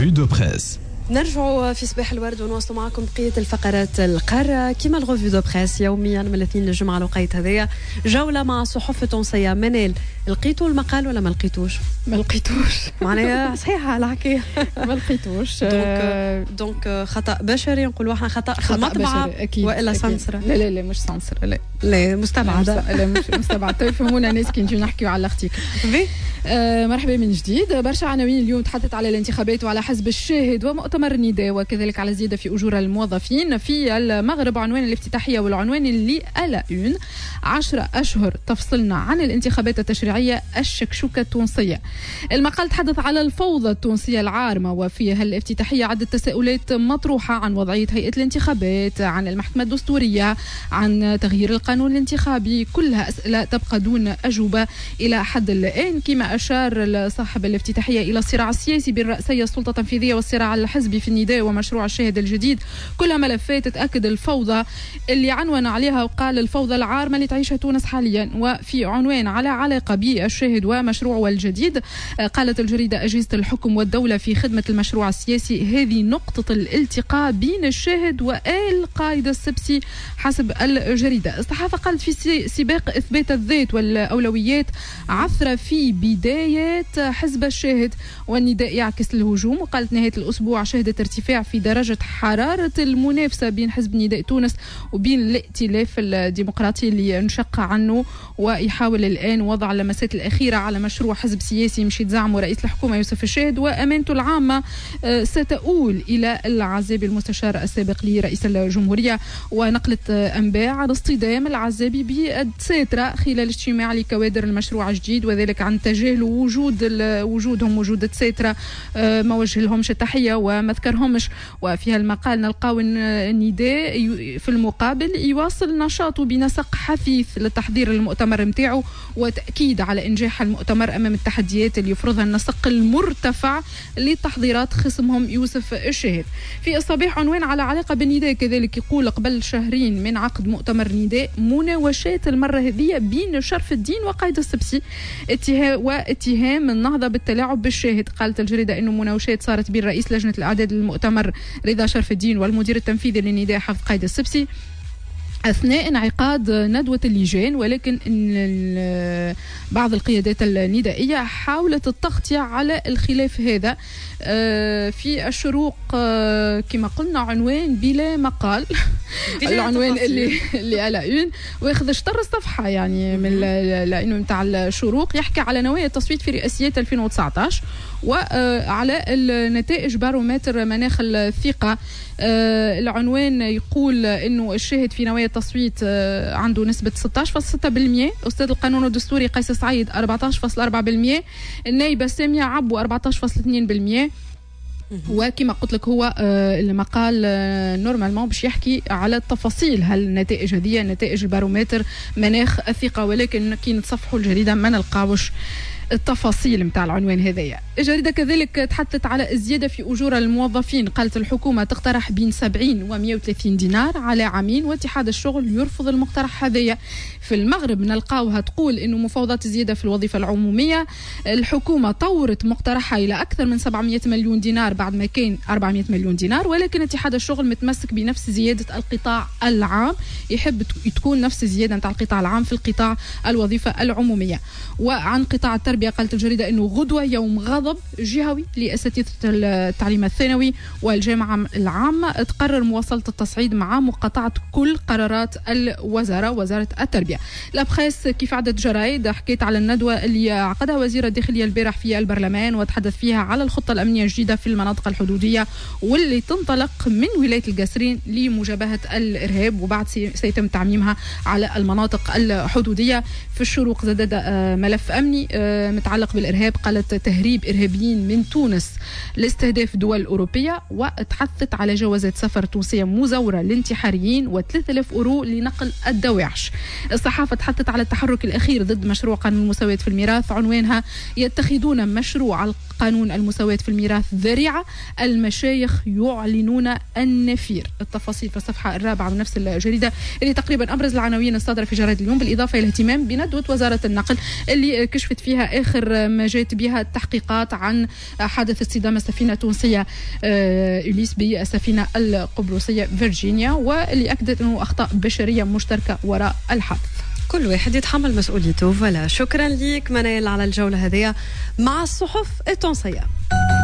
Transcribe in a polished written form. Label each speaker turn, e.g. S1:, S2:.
S1: revue de presse.
S2: نرجعوا في صباح الورد ونواصلوا معكم بقية الفقرات القارة كما الغوفي دو بريس يوميا من الاثنين للجمعة الوقيت هذايا جولة مع صحف تونسية. منال لقيتوا المقال ولا ما لقيتوش؟
S3: ما لقيتوش
S2: معناها صحيحة الحكاية
S3: ما لقيتوش.
S2: دونك خطأ بشري نقولوا احنا خطأ في المطبعة وإلا سنسرة.
S3: لا مش سنسرة،
S2: لا مستبعدة.
S3: لا مش مستبعدة. يفهمونا الناس كي نجيو نحكيو على الارتيكل. مرحبا من جديد. برشا عناوين اليوم تحدثت على الانتخابات وعلى حزب الشاهد ومؤتمر النداء وكذلك على زيادة في أجور الموظفين في المغرب. عنوان الافتتاحية والعنوان اللي ألا 10 أشهر تفصلنا عن الانتخابات التشريعية الشكشوكة التونسية. المقال تحدث على الفوضى التونسية العارمة وفي هالافتتاحية عدة تساؤلات مطروحة عن وضعية هيئة الانتخابات، عن المحكمة الدستورية، عن تغيير القانون الانتخابي. كلها أسئلة تبقى دون أجوبة إلى حد الآن. كما أشار صاحب الافتتاحية إلى الصراع السياسي بين رأسي السلطة التنفيذية والصراع الحزبي في النداء ومشروع الشاهد الجديد، كلها ملفات تأكد الفوضى اللي عنوان عليها وقال الفوضى العارمة اللي تعيشها تونس حاليا. وفي عنوان على علاقة بالشاهد ومشروعه الجديد قالت الجريدة أجهزة الحكم والدولة في خدمة المشروع السياسي هذه نقطة الالتقاء بين الشاهد وآل قائد السبسي حسب الجريدة. الصحافة قالت في سباق إثبات الذات والأولويات عثرة في بدايات حزب الشاهد والنداء يعكس الهجوم. وقالت نهاية الأسبوع شهدت ارتفاع في درجة حرارة المنافسة بين حزب نداء تونس وبين الائتلاف الديمقراطي اللي انشق عنه ويحاول الآن وضع اللمسات الأخيرة على مشروع حزب سياسي مشي تزعمه رئيس الحكومة يوسف الشاهد. وأمانته العامة ستؤول إلى العزابي المستشار السابق لرئيس الجمهورية. ونقلت أنباء عن اصطدام العزابي بالدساترة خلال اجتماع لكوادر المشروع الجديد وذلك عن تجاهل وجودهم وجود الدساترة ما وجه لهمش التحية وما ذكرهمش. وفي المقال نلقاو النداء في المقابل يواصل نشاطه بنسق حثيث للتحضير المؤتمر متاعه وتأكيد على إنجاح المؤتمر أمام التحديات اللي يفرضها النسق المرتفع لتحضيرات خصمهم يوسف الشاهد. في الصباح عنوان على علاقة بالنداء كذلك يقول قبل شهرين من عقد مؤتمر نداء مناوشات المرة هذه بين شرف الدين وقائد السبسي واتهام النهضة بالتلاعب بالشاهد. قالت الجريدة أنه مناوشات صارت بين رئيس لجنة الإعداد للمؤتمر رضا شرف الدين والمدير التنفيذي للنداء حفظ قائد السبسي أثناء انعقاد ندوة اللجان، ولكن إن بعض القيادات الندائية حاولت التغطية على الخلاف هذا. في الشروق كما قلنا عنوان بلا مقال العنوان اللي على واخذ اشتر الصفحة يعني من لأنه متاع الشروق يحكي على نوايا التصويت في رئاسيات 2019 وعلى النتائج بارومتر مناخ الثقة. العنوان يقول انه الشاهد في نوايا التصويت عنده نسبة 16.6%، أستاذ القانون الدستوري قيس سعيد 14.4%، النائبة سامية عبو 14.2%. وكما قلت لك هو المقال نورمالمون باش يحكي على التفاصيل هل النتائج هذه نتائج البارومتر مناخ الثقة، ولكن كي نتصفحوا الجريدة ما نلقاوش التفاصيل متاع العنوان هذايا. الجريدة كذلك تحدثت على الزيادة في أجور الموظفين. قالت الحكومة تقترح بين 70 و 130 دينار على عامين واتحاد الشغل يرفض المقترح هذايا. في المغرب نلقاوها تقول إنه مفاوضات الزيادة في الوظيفة العمومية الحكومة طورت مقترحها إلى أكثر من 700 مليون دينار بعد ما كان 400 مليون دينار، ولكن اتحاد الشغل متمسك بنفس زيادة القطاع العام، يحب تكون نفس الزيادة نتاع القطاع العام في القطاع الوظيفة العمومية. وعن قطاع التربية قالت الجريدة أنه غدوة يوم غضب جهوي لأساتذة التعليم الثانوي والجامعة العامة، تقرر مواصلة التصعيد مع مقاطعة كل قرارات الوزارة وزارة التربية. لابخيس كيف عدد جرايد حكيت على الندوة اللي عقدها وزير الداخلية البارح في البرلمان وتحدث فيها على الخطة الأمنية الجديدة في المناطق الحدودية واللي تنطلق من ولاية القصرين لمجابهة الإرهاب وبعد سيتم تعميمها على المناطق الحدودية. في الشروق زاد ملف أمني متعلق بالإرهاب، قالت تهريب إرهابيين من تونس لاستهداف دول أوروبية، وتحثت على جوازات سفر تونسية مزورة للانتحاريين و3000 أورو لنقل الدواعش. الصحافة تحثت على التحرك الأخير ضد مشروع قانون المساواة في الميراث، عنوانها يتخذون مشروع قانون المساواة في الميراث ذريعة، المشايخ يعلنون النفير. التفاصيل في الصفحة الرابعة من نفس الجريدة اللي تقريبا أبرز العناوين الصادرة في جرائد اليوم، بالإضافة إلى الاهتمام بندوة وزارة النقل اللي كشفت فيها آخر ما جات بها التحقيقات تحقيقات عن حادث اصطدام السفينة التونسية أوليس بالسفينة القبرصية فيرجينيا، واللي أكدت أنه أخطاء بشرية مشتركة وراء الحادث.
S2: كل واحد يتحمل مسؤوليته. فلا شكرا ليك منال على الجولة هذه مع الصحف التونسية.